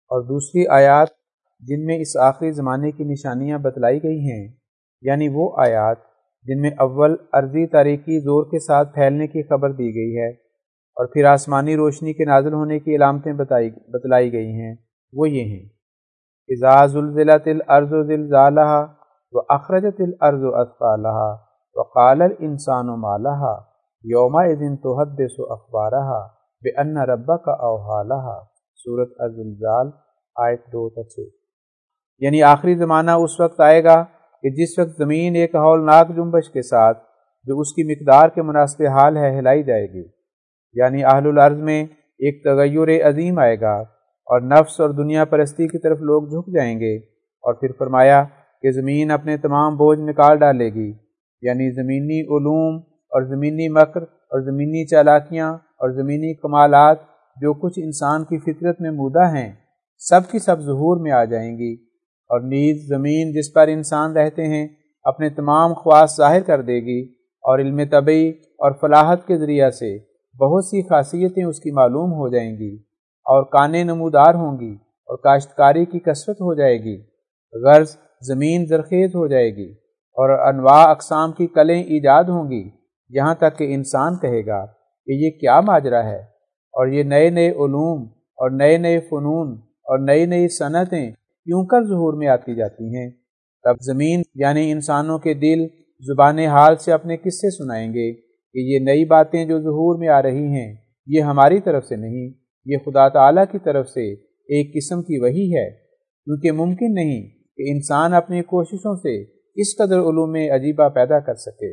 اور دوسری آیات جن میں اس آخری زمانے کی نشانیاں بتلائی گئی ہیں، یعنی وہ آیات جن میں اول ارضی تاریکی زور کے ساتھ پھیلنے کی خبر دی گئی ہے اور پھر آسمانی روشنی کے نازل ہونے کی علامتیں بتلائی گئی ہیں، وہ یہ ہیں: اذا زلزلت الارض زلزالہا واخرجت الارض اثقالہا وقال الانسان ما لہا یومئذ تحدث اخبارہا بان ربک اوحی لہا۔ سورۃ الزلزال آیت 2-6۔ یعنی آخری زمانہ اس وقت آئے گا کہ جس وقت زمین ایک ہولناک جنبش کے ساتھ جو اس کی مقدار کے مناسب حال ہے ہلائی جائے گی، یعنی اہل الارض میں ایک تغیر عظیم آئے گا اور نفس اور دنیا پرستی کی طرف لوگ جھک جائیں گے۔ اور پھر فرمایا کہ زمین اپنے تمام بوجھ نکال ڈالے گی، یعنی زمینی علوم اور زمینی مکر اور زمینی چالاکیاں اور زمینی کمالات جو کچھ انسان کی فطرت میں مودہ ہیں، سب کی سب ظہور میں آ جائیں گی، اور نیز زمین جس پر انسان رہتے ہیں اپنے تمام خواص ظاہر کر دے گی، اور علم طبعی اور فلاحت کے ذریعہ سے بہت سی خاصیتیں اس کی معلوم ہو جائیں گی، اور کانیں نمودار ہوں گی، اور کاشتکاری کی کثرت ہو جائے گی، غرض زمین زرخیز ہو جائے گی، اور انواع اقسام کی کلیں ایجاد ہوں گی، یہاں تک کہ انسان کہے گا کہ یہ کیا ماجرا ہے، اور یہ نئے نئے علوم اور نئے نئے فنون اور نئی نئی صنعتیں کیوں کر ظہور میں آتی جاتی ہیں۔ تب زمین یعنی انسانوں کے دل زبان حال سے اپنے قصے سنائیں گے کہ یہ نئی باتیں جو ظہور میں آ رہی ہیں یہ ہماری طرف سے نہیں، یہ خدا تعالیٰ کی طرف سے ایک قسم کی وحی ہے، کیونکہ ممکن نہیں کہ انسان اپنی کوششوں سے اس قدر علوم عجیبہ پیدا کر سکے۔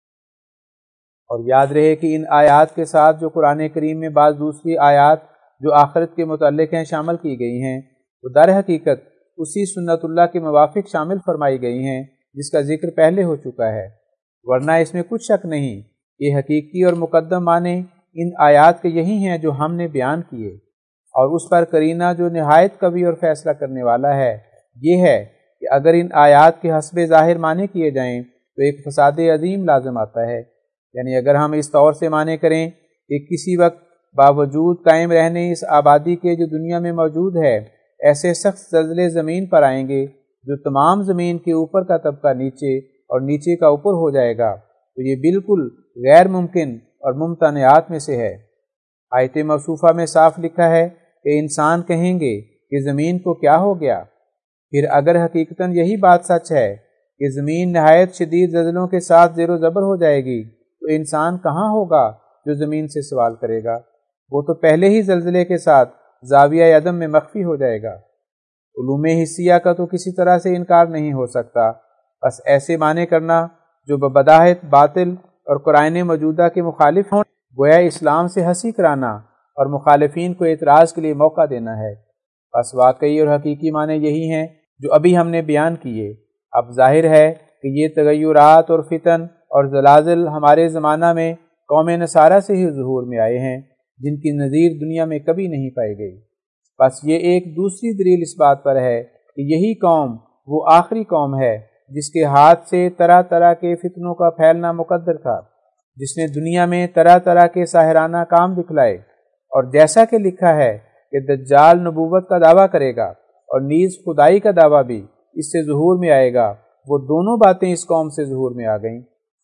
اور یاد رہے کہ ان آیات کے ساتھ جو قرآن کریم میں بعض دوسری آیات جو آخرت کے متعلق ہیں شامل کی گئی ہیں، وہ در حقیقت اسی سنت اللہ کے موافق شامل فرمائی گئی ہیں جس کا ذکر پہلے ہو چکا ہے، ورنہ اس میں کچھ شک نہیں کہ حقیقی اور مقدم معنی ان آیات کے یہی ہیں جو ہم نے بیان کیے، اور اس پر قرینہ جو نہایت قوی اور فیصلہ کرنے والا ہے یہ ہے کہ اگر ان آیات کے حسب ظاہر معنی کیے جائیں تو ایک فساد عظیم لازم آتا ہے۔ یعنی اگر ہم اس طور سے معنی کریں کہ کسی وقت باوجود قائم رہنے اس آبادی کے جو دنیا میں موجود ہے ایسے سخت زلزلے زمین پر آئیں گے جو تمام زمین کے اوپر کا طبقہ نیچے اور نیچے کا اوپر ہو جائے گا، تو یہ بالکل غیر ممکن اور ممتنعات میں سے ہے۔ آیت موصوفہ میں صاف لکھا ہے کہ انسان کہیں گے کہ زمین کو کیا ہو گیا۔ پھر اگر حقیقتاً یہی بات سچ ہے کہ زمین نہایت شدید زلزلوں کے ساتھ زیر و زبر ہو جائے گی، تو انسان کہاں ہوگا جو زمین سے سوال کرے گا؟ وہ تو پہلے ہی زلزلے کے ساتھ زاویہ عدم میں مخفی ہو جائے گا۔ علوم حسیہ کا تو کسی طرح سے انکار نہیں ہو سکتا، بس ایسے معنی کرنا جو ببداہت باطل اور قرآن موجودہ کے مخالف ہوں، گویا اسلام سے ہنسی کرانا اور مخالفین کو اعتراض کے لیے موقع دینا ہے۔ بس واقعی اور حقیقی معنی یہی ہیں جو ابھی ہم نے بیان کیے۔ اب ظاہر ہے کہ یہ تغیرات اور فتن اور زلازل ہمارے زمانہ میں قوم نصارہ سے ہی ظہور میں آئے ہیں، جن کی نظیر دنیا میں کبھی نہیں پائی گئی۔ بس یہ ایک دوسری دلیل اس بات پر ہے کہ یہی قوم وہ آخری قوم ہے جس کے ہاتھ سے طرح طرح کے فتنوں کا پھیلنا مقدر تھا، جس نے دنیا میں طرح طرح کے ساحرانہ کام دکھلائے، اور جیسا کہ لکھا ہے کہ دجال نبوت کا دعویٰ کرے گا اور نیز خدائی کا دعویٰ بھی اس سے ظہور میں آئے گا، وہ دونوں باتیں اس قوم سے ظہور میں آ گئیں۔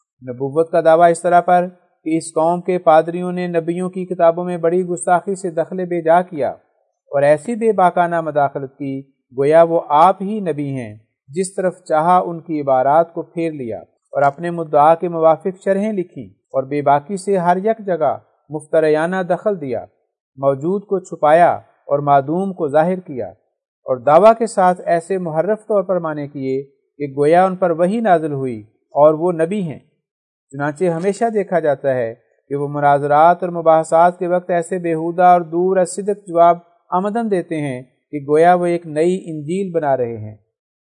نبوت کا دعویٰ اس طرح پر کہ اس قوم کے پادریوں نے نبیوں کی کتابوں میں بڑی گستاخی سے دخل بے جا کیا اور ایسی بے باکانہ مداخلت کی گویا وہ آپ ہی نبی ہیں، جس طرف چاہا ان کی عبارات کو پھیر لیا اور اپنے مدعا کے موافق شرحیں لکھی اور بے باکی سے ہر یک جگہ مفتریانہ دخل دیا، موجود کو چھپایا اور معدوم کو ظاہر کیا، اور دعویٰ کے ساتھ ایسے محرف طور پر معنی کیے کہ گویا ان پر وحی نازل ہوئی اور وہ نبی ہیں۔ چنانچہ ہمیشہ دیکھا جاتا ہے کہ وہ مناظرات اور مباحثات کے وقت ایسے بیہودہ اور دور از صدق جواب آمدن دیتے ہیں کہ گویا وہ ایک نئی انجیل بنا رہے ہیں۔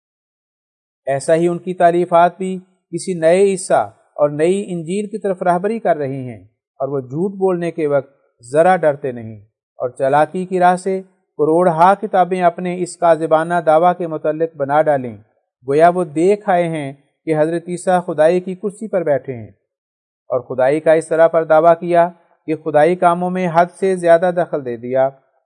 ایسا ہی ان کی تالیفات بھی کسی نئے عیسیٰ اور نئی انجیل کی طرف راہبری کر رہی ہیں، اور وہ جھوٹ بولنے کے وقت ذرا ڈرتے نہیں، اور چالاکی کی راہ سے کروڑ ہا کتابیں اپنے اس کاذبانہ دعویٰ کے متعلق بنا ڈالیں، گویا وہ دیکھ آئے ہیں کہ حضرت عیسیٰ خدائی کی کرسی پر بیٹھے ہیں، اور خدائی کا اس طرح پر دعویٰ کیا کہ خدائی کاموں میں حد سے زیادہ دخل دے دیا،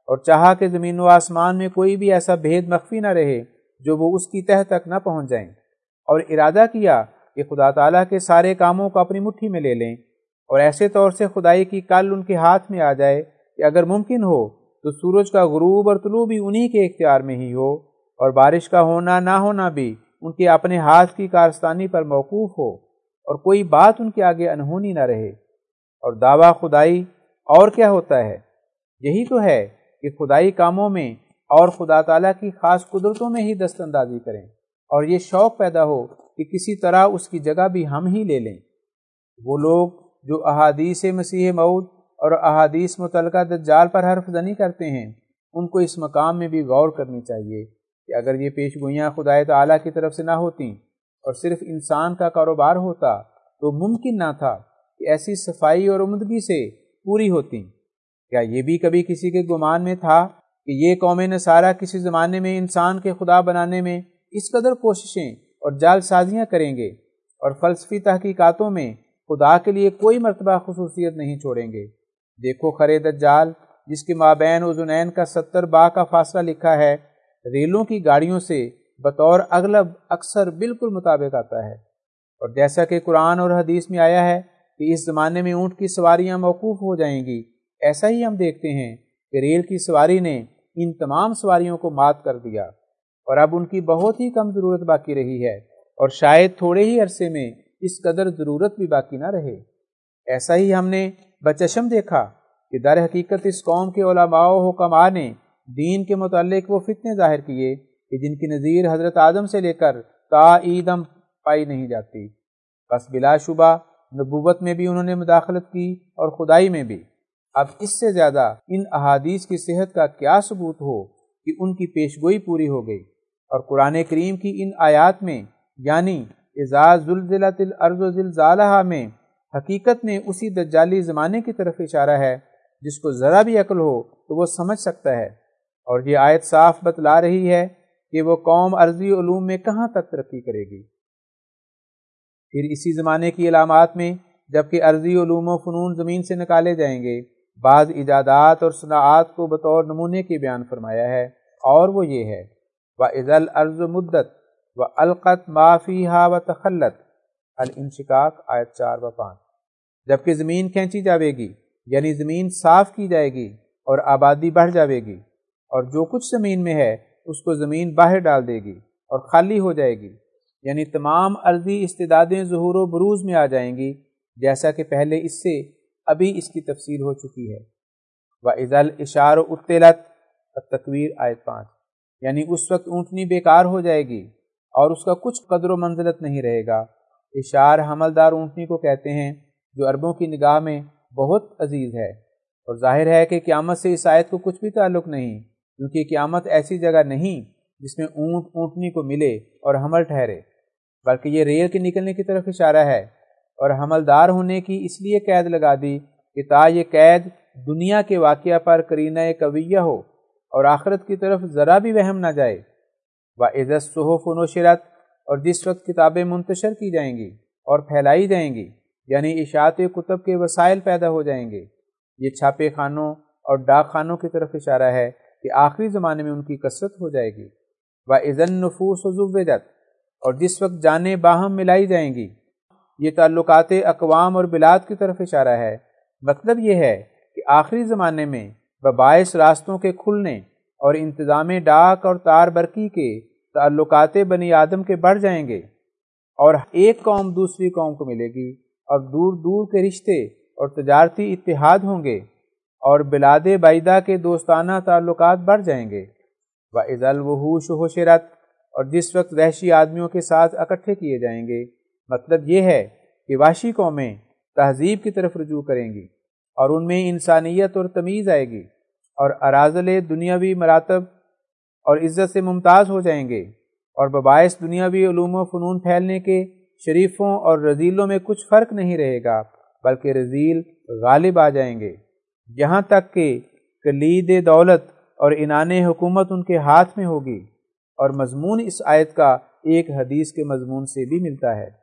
اور چاہا کہ زمین و آسمان میں کوئی بھی ایسا بھید مخفی نہ رہے جو وہ اس کی تہ تک نہ پہنچ جائیں، اور ارادہ کیا کہ خدا تعالیٰ کے سارے کاموں کو اپنی مٹھی میں لے لیں، اور ایسے طور سے خدائی کی کل ان کے ہاتھ میں آ جائے کہ اگر ممکن ہو تو سورج کا غروب اور طلوع بھی انہی کے اختیار میں ہی ہو، اور بارش کا ہونا نہ ہونا بھی ان کے اپنے ہاتھ کی کارستانی پر موقوف ہو، اور کوئی بات ان کے آگے انہونی نہ رہے۔ اور دعویٰ خدائی اور کیا ہوتا ہے؟ یہی تو ہے کہ خدائی کاموں میں اور خدا تعالیٰ کی خاص قدرتوں میں ہی دست اندازی کریں، اور یہ شوق پیدا ہو کہ کسی طرح اس کی جگہ بھی ہم ہی لے لیں۔ وہ لوگ جو احادیث مسیح موعود اور احادیث متعلقہ دجال پر حرف زنی کرتے ہیں، ان کو اس مقام میں بھی غور کرنی چاہیے کہ اگر یہ پیش گوئیاں خدائے تعالیٰ کی طرف سے نہ ہوتیں اور صرف انسان کا کاروبار ہوتا تو ممکن نہ تھا کہ ایسی صفائی اور عمدگی سے پوری ہوتیں۔ کیا یہ بھی کبھی کسی کے گمان میں تھا کہ یہ قوم نصارہ کسی زمانے میں انسان کے خدا بنانے میں اس قدر کوششیں اور جال سازیاں کریں گے اور فلسفی تحقیقاتوں میں خدا کے لیے کوئی مرتبہ خصوصیت نہیں چھوڑیں گے؟ دیکھو خرے دجال جس کے مابین اذنین کا 70 باہ کا فاصلہ لکھا ہے، ریلوں کی گاڑیوں سے بطور اغلب اکثر بالکل مطابق آتا ہے، اور جیسا کہ قرآن اور حدیث میں آیا ہے کہ اس زمانے میں اونٹ کی سواریاں موقوف ہو جائیں گی، ایسا ہی ہم دیکھتے ہیں کہ ریل کی سواری نے ان تمام سواریوں کو مات کر دیا، اور اب ان کی بہت ہی کم ضرورت باقی رہی ہے، اور شاید تھوڑے ہی عرصے میں اس قدر ضرورت بھی باقی نہ رہے۔ ایسا ہی ہم نے بچشم دیکھا کہ در حقیقت اس قوم کے علماء و حکماء نے دین کے متعلق وہ فتنے ظاہر کیے کہ جن کی نظیر حضرت آدم سے لے کر تا عیدم پائی نہیں جاتی۔ بس بلا شبہ نبوت میں بھی انہوں نے مداخلت کی اور خدائی میں بھی۔ اب اس سے زیادہ ان احادیث کی صحت کا کیا ثبوت ہو کہ ان کی پیشگوئی پوری ہو گئی، اور قرآن کریم کی ان آیات میں یعنی اذا زلزلت الارض زلزالہا میں حقیقت میں اسی دجالی زمانے کی طرف اشارہ ہے جس کو ذرا بھی عقل ہو تو وہ سمجھ سکتا ہے، اور یہ آیت صاف بتلا رہی ہے کہ وہ قوم ارضی علوم میں کہاں تک ترقی کرے گی۔ پھر اسی زمانے کی علامات میں جبکہ ارضی علوم و فنون زمین سے نکالے جائیں گے، بعض ایجادات اور صناعات کو بطور نمونے کے بیان فرمایا ہے، اور وہ یہ ہے وَإِذَا الْأَرْضُ مُدَّتْ وَأَلْقَتْ مَا فِيهَا وَتَخَلَّتْ الانشقاق آیت 4 و 5۔ جبکہ زمین کھینچی جاوے گی یعنی زمین صاف کی جائے گی اور آبادی بڑھ جاوے گی، اور جو کچھ زمین میں ہے اس کو زمین باہر ڈال دے گی اور خالی ہو جائے گی، یعنی تمام ارضی استعدادیں ظہور و بروز میں آ جائیں گی، جیسا کہ پہلے اس سے ابھی اس کی تفصیل ہو چکی ہے۔ وَإِذَا الْإِشَارُ عُطِّلَتْ التکویر آیت 5، یعنی اس وقت اونٹنی بیکار ہو جائے گی اور اس کا کچھ قدر و منزلت نہیں رہے گا۔ اشار حملدار اونٹنی کو کہتے ہیں جو عربوں کی نگاہ میں بہت عزیز ہے، اور ظاہر ہے کہ قیامت سے اس آیت کو کچھ بھی تعلق نہیں، کیونکہ قیامت ایسی جگہ نہیں جس میں اونٹ اونٹنی کو ملے اور حمل ٹھہرے، بلکہ یہ ریل کے نکلنے کی طرف اشارہ ہے، اور حملدار ہونے کی اس لیے قید لگا دی کہ تا یہ قید دنیا کے واقعہ پر قرینہ قویہ ہو اور آخرت کی طرف ذرا بھی وہم نہ جائے۔ وَإِذَا الصُّحُفُ نُشِرَتْ، اور جس وقت کتابیں منتشر کی جائیں گی اور پھیلائی جائیں گی، یعنی اشاعت کتب کے وسائل پیدا ہو جائیں گے۔ یہ چھاپے خانوں اور ڈاک خانوں کی طرف اشارہ ہے کہ آخری زمانے میں ان کی کثرت ہو جائے گی۔ وَإِذَا النُّفُوسُ زُوِّجَتْ، اور جس وقت جانیں باہم ملائی جائیں گی۔ یہ تعلقات اقوام اور بلاد کی طرف اشارہ ہے۔ مطلب یہ ہے کہ آخری زمانے میں بباعث راستوں کے کھلنے اور انتظام ڈاک اور تار برقی کے تعلقات بنی آدم کے بڑھ جائیں گے، اور ایک قوم دوسری قوم کو ملے گی، اور دور دور کے رشتے اور تجارتی اتحاد ہوں گے، اور بلاد بعیدہ کے دوستانہ تعلقات بڑھ جائیں گے۔ وَإِذَا الْوُحُوشُ حُشِرَتْ، اور جس وقت وحشی آدمیوں کے ساتھ اکٹھے کیے جائیں گے۔ مطلب یہ ہے کہ وحشی قومیں تہذیب کی طرف رجوع کریں گی، اور ان میں انسانیت اور تمیز آئے گی، اور اراذل دنیاوی مراتب اور عزت سے ممتاز ہو جائیں گے، اور بباعث دنیاوی علوم و فنون پھیلنے کے شریفوں اور رذیلوں میں کچھ فرق نہیں رہے گا، بلکہ رذیل غالب آ جائیں گے، یہاں تک کہ کلید دولت اور عنان حکومت ان کے ہاتھ میں ہوگی۔ اور مضمون اس آیت کا ایک حدیث کے مضمون سے بھی ملتا ہے۔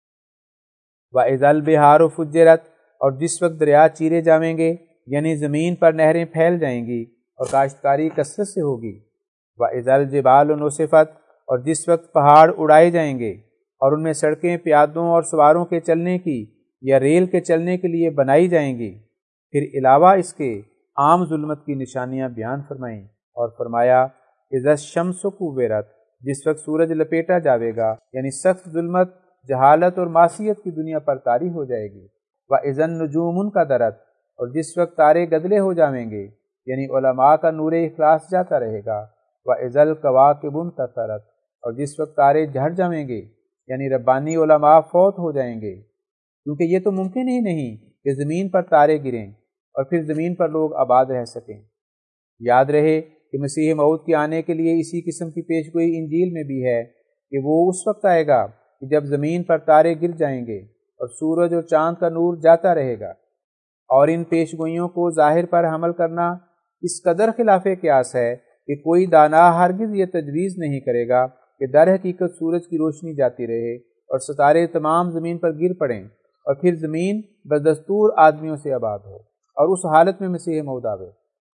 وَإِذَا الْبِحَارُ فُجِّرَتْ، اور جس وقت دریا چیرے جائیں گے، یعنی زمین پر نہریں پھیل جائیں گی، اور کاشتکاری کثرت سے ہوگی۔ وَإِذَا الْجِبَالُ نُصِفَتْ، اور جس وقت پہاڑ اڑائے جائیں گے اور ان میں سڑکیں پیادوں اور سواروں کے چلنے کی یا ریل کے چلنے کے لیے بنائی جائیں گی۔ پھر علاوہ اس کے عام ظلمت کی نشانیاں بیان فرمائیں اور فرمایا اذا الشمس کورت، جس وقت سورج لپیٹا جاوے گا، یعنی سخت ظلمت، جہالت اور معصیت کی دنیا پر طاری ہو جائے گی۔ وَإِذَا النُّجُومُ انکدرت، اور جس وقت تارے گدلے ہو جاویں گے، یعنی علماء کا نور اخلاص جاتا رہے گا۔ وَإِذَا الْكَوَاكِبُ انتثرت، اور جس وقت تارے جھڑ جائیں گے، یعنی ربانی علماء فوت ہو جائیں گے، کیونکہ یہ تو ممکن ہی نہیں کہ زمین پر تارے گریں اور پھر زمین پر لوگ آباد رہ سکیں۔ یاد رہے کہ مسیح موعود کے آنے کے لیے اسی قسم کی پیشگوئی انجیل میں بھی ہے کہ وہ اس وقت آئے گا کہ جب زمین پر تارے گر جائیں گے اور سورج اور چاند کا نور جاتا رہے گا، اور ان پیشگوئیوں کو ظاہر پر حمل کرنا اس قدر خلاف قیاس ہے کہ کوئی دانا ہرگز یہ تجویز نہیں کرے گا کہ در حقیقت سورج کی روشنی جاتی رہے اور ستارے تمام زمین پر گر پڑیں اور پھر زمین بدستور آدمیوں سے آباد ہو اور اس حالت میں مسیح موعود آوے۔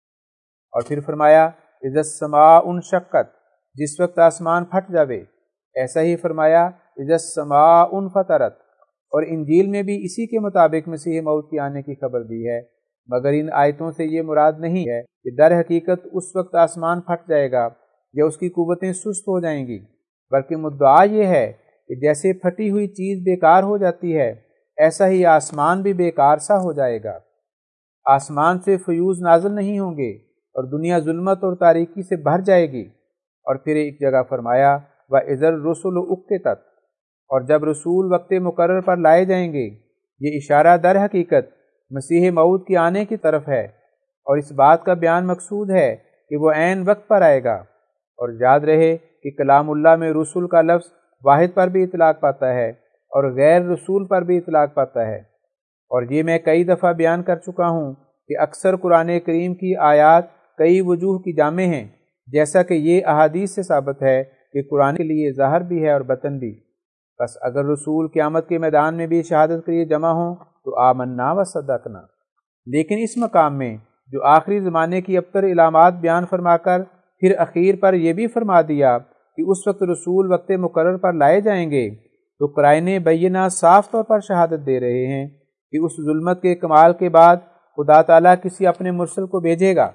اور پھر فرمایا اذا السماء انشقت، جس وقت آسمان پھٹ جاوے۔ ایسا ہی فرمایا اذا السماء انفطرت، اور انجیل میں بھی اسی کے مطابق مسیح موعود کے آنے کی خبر دی ہے، مگر ان آیتوں سے یہ مراد نہیں ہے کہ در حقیقت اس وقت آسمان پھٹ جائے گا یا اس کی قوتیں سست ہو جائیں گی، بلکہ مدعا یہ ہے کہ جیسے پھٹی ہوئی چیز بیکار ہو جاتی ہے، ایسا ہی آسمان بھی بیکار سا ہو جائے گا۔ آسمان سے فیوز نازل نہیں ہوں گے اور دنیا ظلمت اور تاریکی سے بھر جائے گی۔ اور پھر ایک جگہ فرمایا وَإِذَا الرُّسُلُ اُقِّتَتْ، اور جب رسول وقت مقرر پر لائے جائیں گے۔ یہ اشارہ در حقیقت مسیح موعود کے آنے کی طرف ہے، اور اس بات کا بیان مقصود ہے کہ وہ عین وقت پر آئے گا۔ اور یاد رہے کہ کلام اللہ میں رسول کا لفظ واحد پر بھی اطلاق پاتا ہے اور غیر رسول پر بھی اطلاق پاتا ہے، اور یہ میں کئی دفعہ بیان کر چکا ہوں کہ اکثر قرآن کریم کی آیات کئی وجوہ کی جامع ہیں، جیسا کہ یہ احادیث سے ثابت ہے کہ قرآن کے لیے ظاہر بھی ہے اور باطن بھی۔ بس اگر رسول قیامت کے میدان میں بھی شہادت کے لیے جمع ہوں تو آمنا و صدقنا، لیکن اس مقام میں جو آخری زمانے کی ابتر علامات بیان فرما کر پھر اخیر پر یہ بھی فرما دیا کہ اس وقت رسول وقت مقرر پر لائے جائیں گے، تو قرائن بینہ صاف طور پر شہادت دے رہے ہیں کہ اس ظلمت کے کمال کے بعد خدا تعالیٰ کسی اپنے مرسل کو بھیجے گا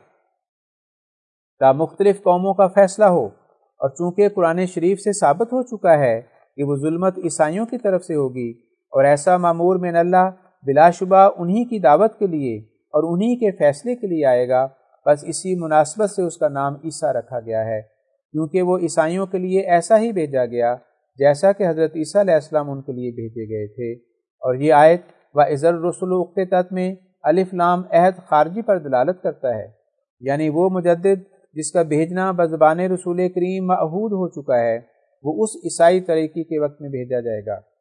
تا مختلف قوموں کا فیصلہ ہو، اور چونکہ قرآن شریف سے ثابت ہو چکا ہے کہ وہ ظلمت عیسائیوں کی طرف سے ہوگی، اور ایسا مامور من اللہ بلا شبہ انہی کی دعوت کے لیے اور انہی کے فیصلے کے لیے آئے گا، بس اسی مناسبت سے اس کا نام عیسیٰ رکھا گیا ہے، کیونکہ وہ عیسائیوں کے لیے ایسا ہی بھیجا گیا جیسا کہ حضرت عیسیٰ علیہ السلام ان کے لیے بھیجے گئے تھے۔ اور یہ آیت وَإِذَا الرُّسُلُ اُقِّتَتْ میں الف لام عہد خارجی پر دلالت کرتا ہے، یعنی وہ مجدد جس کا بھیجنا بزبان رسول کریم معہود ہو چکا ہے، وہ اس عیسائی طریقے کے وقت میں بھیجا جائے گا۔